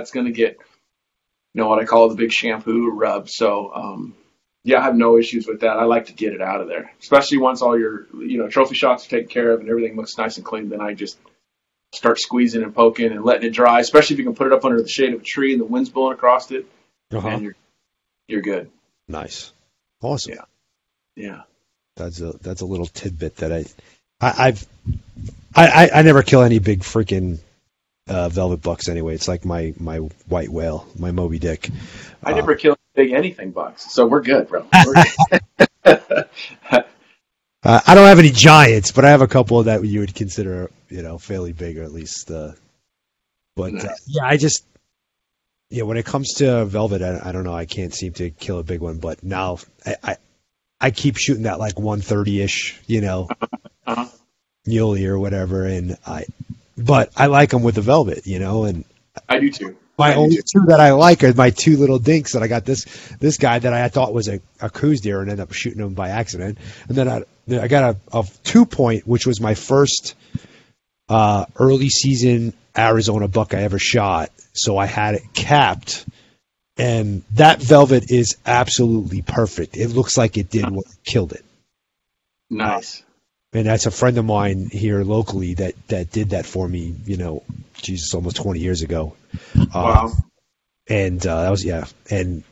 what I call the big shampoo rub. So, I have no issues with that. I like to get it out of there, especially once all your, trophy shots are taken care of and everything looks nice and clean. Then I just start squeezing and poking and letting it dry, especially if you can put it up under the shade of a tree and the wind's blowing across it, and you're good. Nice. Awesome. Yeah. That's a little tidbit that I never kill any big freaking velvet bucks anyway. It's like my white whale, my Moby Dick. I never kill big anything bucks, so we're good, bro. I don't have any giants, but I have a couple that you would consider, fairly big, or at least. I just, when it comes to velvet, I don't know. I can't seem to kill a big one, but now I keep shooting that like 130-ish, muley or whatever, but I like them with the velvet, and I do too. My only two that I like are my two little dinks that I got this guy that I thought was a cruise deer and ended up shooting him by accident. And then I got a 2-point, which was my first early season Arizona buck I ever shot. So I had it capped, and that velvet is absolutely perfect. It looks like it did what killed it. Nice. And that's a friend of mine here locally that did that for me, almost 20 years ago. Wow. And that was, and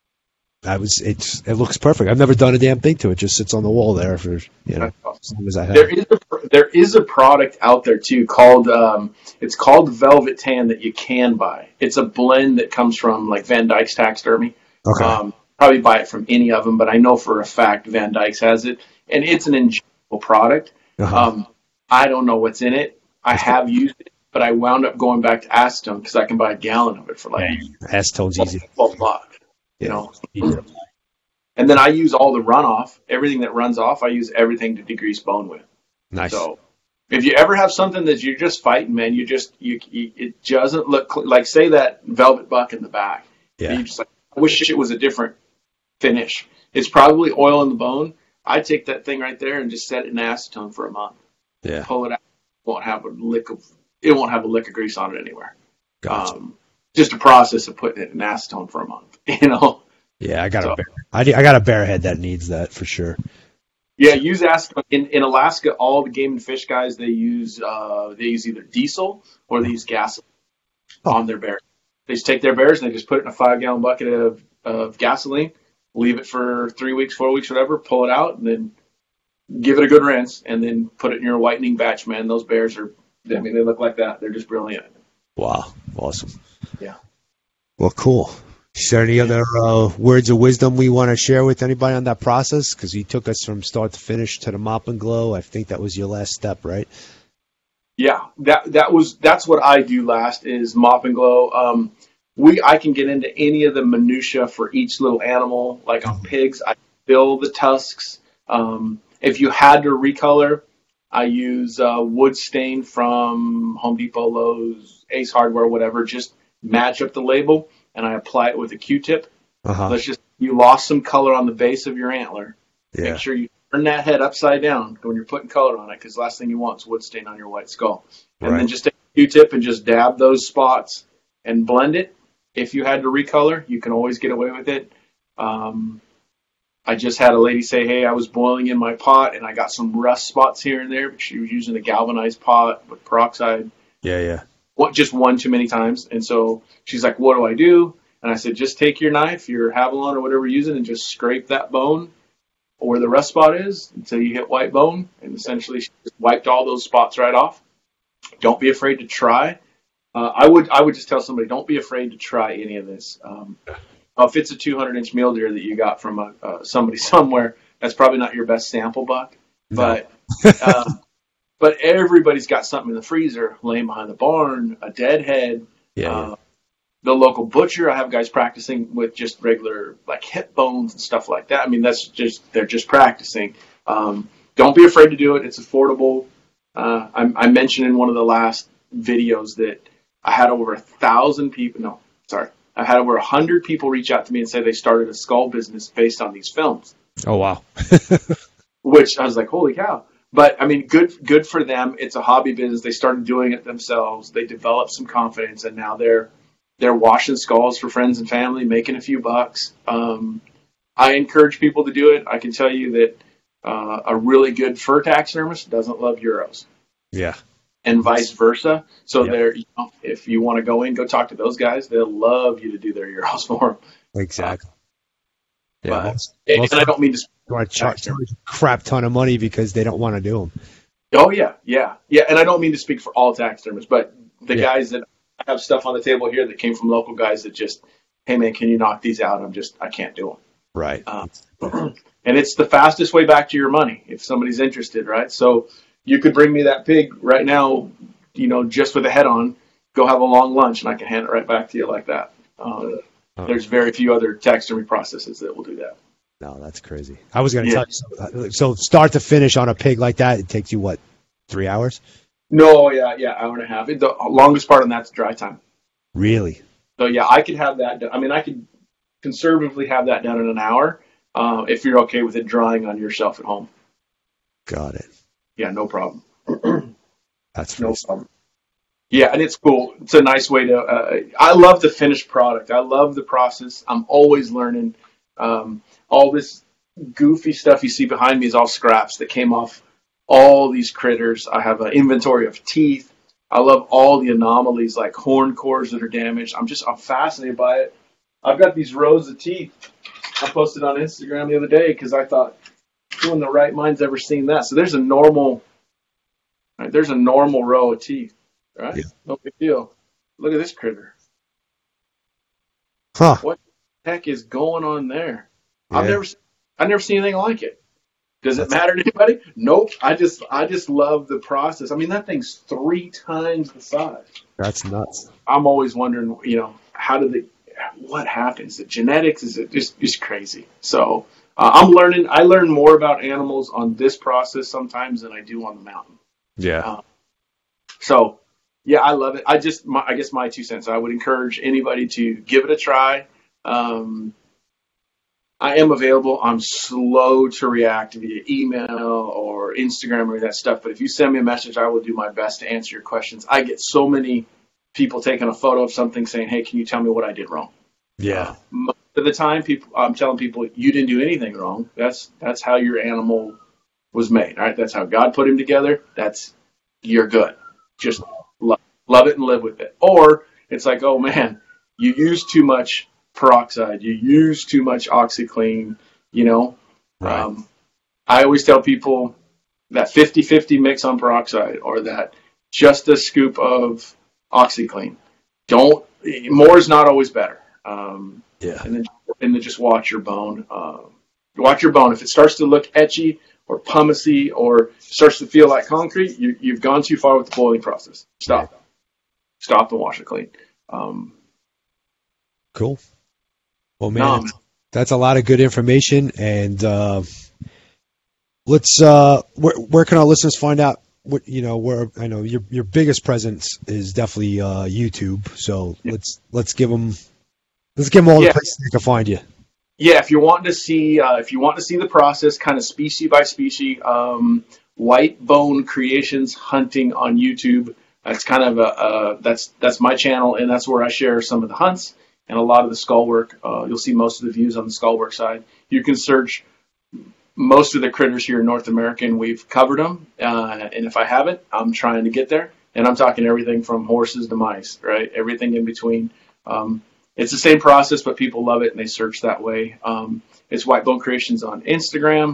it looks perfect. I've never done a damn thing to it. It just sits on the wall there for, as long as I have. There is a product out there too called, it's called Velvet Tan that you can buy. It's a blend that comes from like Van Dyke's Taxidermy. Okay. Probably buy it from any of them, but I know for a fact Van Dyke's has it, and it's an injectable product. I don't know what's in it. I have used it, but I wound up going back to acetone because I can buy a gallon of it for like acetone's easy. $12. And then I use all the runoff, everything that runs off. I use everything to degrease bone with. Nice. So if you ever have something that you're just fighting, man, it doesn't look like, say that velvet buck in the back. Yeah. You just like, I wish it was a different finish. It's probably oil in the bone. I take that thing right there and just set it in acetone for a month. Yeah. Pull it out. It won't have a lick of grease on it anywhere. Gotcha. Just a process of putting it in acetone for a month. Yeah, I got a bear head that needs that for sure. Yeah, use acetone. In Alaska, all the game and fish guys they use either diesel or they use gasoline on their bears. They just take their bears and they just put it in a 5-gallon bucket of gasoline, leave it for 3 weeks, 4 weeks, whatever, pull it out, and then give it a good rinse, and then put it in your whitening batch, man. Those bears they look like that. They're just brilliant. Wow. Awesome. Yeah. Well, cool. Is there any other words of wisdom we want to share with anybody on that process? Because you took us from start to finish to the mop and glow. I think that was your last step, right? Yeah, that's what I do last is mop and glow. I can get into any of the minutia for each little animal. Like on pigs, I fill the tusks. If you had to recolor, I use wood stain from Home Depot, Lowe's, Ace Hardware, whatever. Just match up the label and I apply it with a Q-tip. Let's just you lost some color on the base of your antler. Yeah. Make sure you turn that head upside down when you're putting color on it, because the last thing you want is wood stain on your white skull. And then just take a Q-tip and just dab those spots and blend it. If you had to recolor, you can always get away with it. I just had a lady say, hey, I was boiling in my pot and I got some rust spots here and there, but she was using a galvanized pot with peroxide. Yeah. Just one too many times. And so she's like, what do I do? And I said, just take your knife, your Havalon or whatever you're using, and just scrape that bone or where the rust spot is until you hit white bone. And essentially she just wiped all those spots right off. Don't be afraid to try. I would just tell somebody, don't be afraid to try any of this. If it's a 200-inch mule deer that you got from somebody somewhere, that's probably not your best sample buck. No. But everybody's got something in the freezer laying behind the barn, a dead head. Yeah. The local butcher, I have guys practicing with just regular like hip bones and stuff like that. I mean, they're just practicing. Don't be afraid to do it. It's affordable. I mentioned in one of the last videos that I had over 1,000 people. No, sorry. I had over 100 people reach out to me and say they started a skull business based on these films. Oh, wow. Which I was like, holy cow. But I mean, good for them. It's a hobby business. They started doing it themselves. They developed some confidence, and now they're washing skulls for friends and family, making a few bucks. I encourage people to do it. I can tell you that a really good fur taxidermist doesn't love euros. Yeah. And vice versa. So if you want to go talk to those guys. They'll love you to do their euros for them. Exactly. And I don't mean to charge a crap ton of money because they don't want to do them. Oh yeah. And I don't mean to speak for all taxidermists, but the guys that I have stuff on the table here that came from local guys that just, hey man, can you knock these out? I can't do them. Right. And it's the fastest way back to your money if somebody's interested, right? So you could bring me that pig right now, just with a head on, go have a long lunch, and I can hand it right back to you like that. There's very few other taxidermy processes that will do that. No, that's crazy. I was going to tell you. So start to finish on a pig like that, it takes you, 3 hours? No, yeah, hour and a half. The longest part on that's dry time. Really? So, yeah, I could have that done. I mean, I could conservatively have that done in an hour if you're okay with it drying on your shelf at home. Got it. Yeah, no problem. That's no problem. Yeah, and it's cool. It's a nice way to I love the finished product. I love the process. I'm always learning. All this goofy stuff you see behind me is all scraps that came off all these critters. I have an inventory of teeth. I love all the anomalies like horn cores that are damaged. I'm fascinated by it. I've got these rows of teeth I posted on Instagram the other day because I thought, who in the right mind's ever seen that? So there's a normal row of teeth, right? Yeah. No big deal. Look at this critter. Huh. What the heck is going on there? Yeah. I've never seen anything like it. Does it matter to anybody? Nope. I just love the process. I mean, that thing's 3 times the size. That's nuts. I'm always wondering, what happens? The genetics is just crazy. So I'm learning. I learn more about animals on this process sometimes than I do on the mountain. Yeah. I love it. I guess my 2 cents. I would encourage anybody to give it a try. I am available. I'm slow to react via email or Instagram or that stuff. But if you send me a message, I will do my best to answer your questions. I get so many people taking a photo of something saying, hey, can you tell me what I did wrong? Yeah. Most of the time, I'm telling people, you didn't do anything wrong. That's how your animal was made. All right. That's how God put him together. You're good. Just love it and live with it. Or it's like, oh man, you used too much peroxide, you use too much OxiClean, Right. I always tell people that 50-50 mix on peroxide or that just a scoop of OxiClean. More is not always better. Yeah. And then just watch your bone. Watch your bone. If it starts to look etchy or pumicy or starts to feel like concrete, you've gone too far with the boiling process. Stop. Yeah. Stop and wash it clean. Cool. Well, man, that's a lot of good information. And let's where can our listeners find out what where I know your biggest presence is definitely YouTube. So let's give them all the places they can find you. Yeah, if you want to see the process, kind of species by species, White Bone Creations Hunting on YouTube. That's kind of that's my channel, and that's where I share some of the hunts and a lot of the skull work. You'll see most of the views on the skull work side. You can search most of the critters here in North America, and we've covered them. And if I haven't, I'm trying to get there. And I'm talking everything from horses to mice, right? Everything in between. It's the same process, but people love it and they search that way. It's White Bone Creations on Instagram,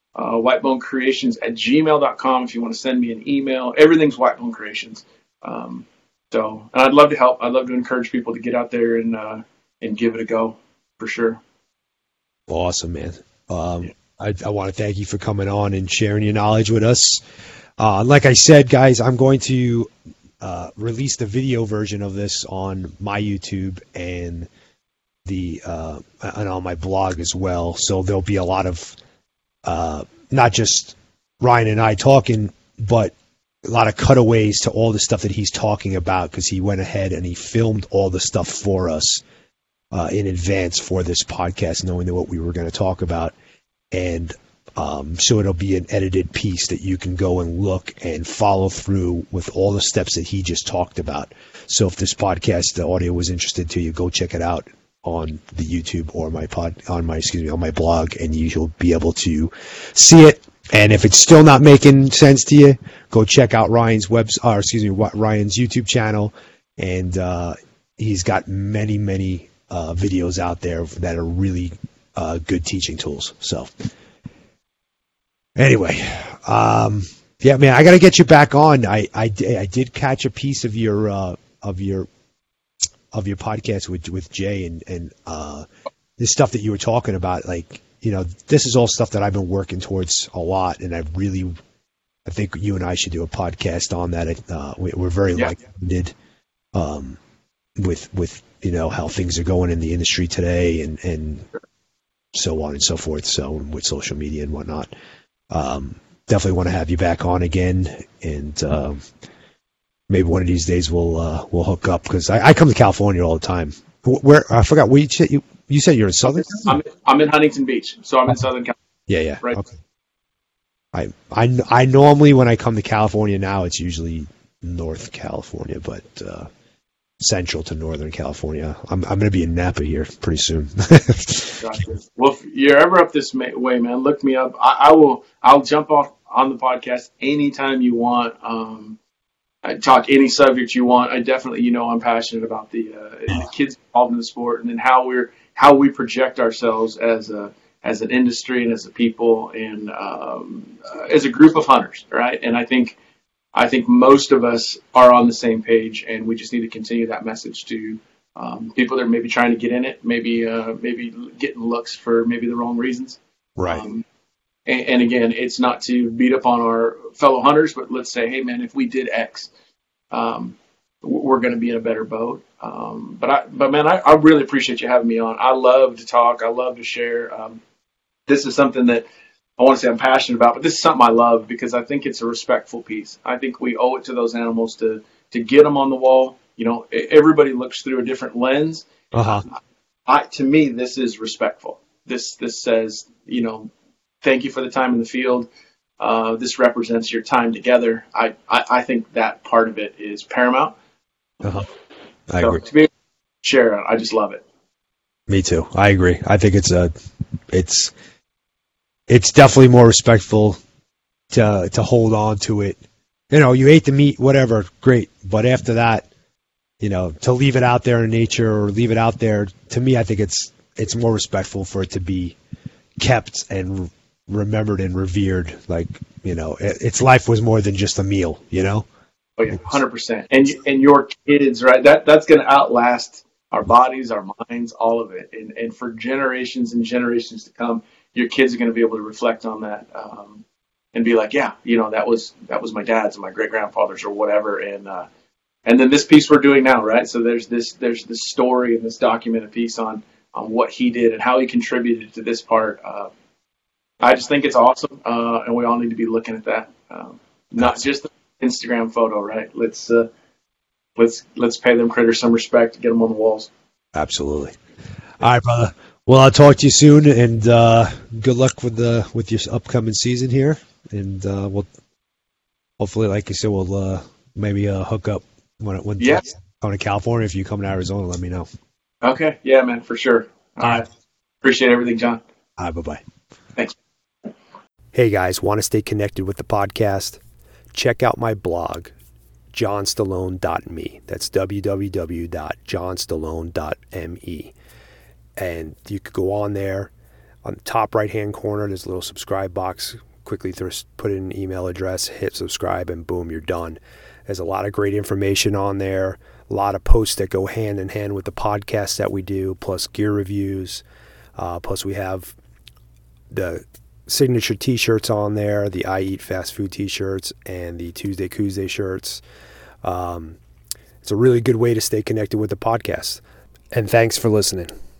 whitebonecreations@gmail.com if you want to send me an email. Everything's White Bone Creations. And I'd love to help. I'd love to encourage people to get out there and give it a go for sure. Awesome, man. I want to thank you for coming on and sharing your knowledge with us. Like I said, guys, I'm going to release the video version of this on my YouTube and and on my blog as well. So there'll be a lot of not just Ryan and I talking, but a lot of cutaways to all the stuff that he's talking about, because he went ahead and he filmed all the stuff for us in advance for this podcast, knowing what we were going to talk about. And so it'll be an edited piece that you can go and look and follow through with all the steps that he just talked about. So if this podcast, the audio was interesting to you, go check it out on the YouTube or on my blog, and you'll be able to see it. And if it's still not making sense to you, go check out Ryan's Ryan's YouTube channel, and he's got many videos out there that are really good teaching tools. So anyway, yeah, man, I got to get you back on. I did catch a piece of your podcast with Jay and this stuff that you were talking about. Like, this is all stuff that I've been working towards a lot, and I think you and I should do a podcast on that. We're very like-minded with how things are going in the industry today, and so on and so forth. So with social media and whatnot, definitely want to have you back on again, and maybe one of these days we'll hook up, because I come to California all the time. Where I forgot where you said you're in Southern. I'm in Huntington Beach, so I'm in Southern California. Yeah. Right. Okay. I normally, when I come to California now, it's usually North California, but Central to Northern California. I'm going to be in Napa here pretty soon. Gotcha. Well, if you're ever up this way, man, look me up. I'll jump off on the podcast anytime you want. I talk any subject you want. I definitely, I'm passionate about the kids involved in the sport, and then how we project ourselves as an industry and as a people, and as a group of hunters, right? And I think most of us are on the same page, and we just need to continue that message to people that are maybe trying to get in it, maybe getting looks for maybe the wrong reasons. Right. And again, it's not to beat up on our fellow hunters, but let's say, hey, man, if we did X, we're going to be in a better boat. But man, I really appreciate you having me on. I love to talk. I love to share. This is something that I want to say I'm passionate about, but this is something I love, because I think it's a respectful piece. I think we owe it to those animals to get them on the wall. Everybody looks through a different lens. To me, this is respectful. This says, thank you for the time in the field. This represents your time together. I think that part of it is paramount. I agree. To be able to share it, I just love it. Me too. I agree. I think it's definitely more respectful to hold on to it. You ate the meat, whatever, great. But after that, to leave it out there in nature or leave it out there, to me, I think it's more respectful for it to be kept and remembered and revered. Like, its life was more than just a meal, Oh yeah, 100%. And your kids, right? That's going to outlast our bodies, our minds, all of it. And for generations and generations to come, your kids are going to be able to reflect on that, and be like, yeah, that was my dad's and my great grandfather's or whatever. And then this piece we're doing now, right? So there's this story and this documented piece on what he did and how he contributed to this part. I just think it's awesome, and we all need to be looking at that, not just the Instagram photo, right? Let's pay them critters some respect, get them on the walls. Absolutely. All right, brother. Well, I'll talk to you soon, and good luck with your upcoming season here. And we'll hopefully, like you said, we'll maybe hook up when coming to California. If you come to Arizona, let me know. Okay, yeah, man, for sure. All right. Appreciate everything, John. All right, bye-bye. Thanks. Hey guys, want to stay connected with the podcast? Check out my blog, johnstallone.me. That's www.johnstallone.me. And you could go on there. On the top right-hand corner, there's a little subscribe box. Quickly put in an email address, hit subscribe, and boom, you're done. There's a lot of great information on there, a lot of posts that go hand in hand with the podcast that we do, plus gear reviews. Plus we have the signature t-shirts on there, the I Eat Fast Food t-shirts, and the Tuesday Tuesday shirts. It's a really good way to stay connected with the podcast. And thanks for listening.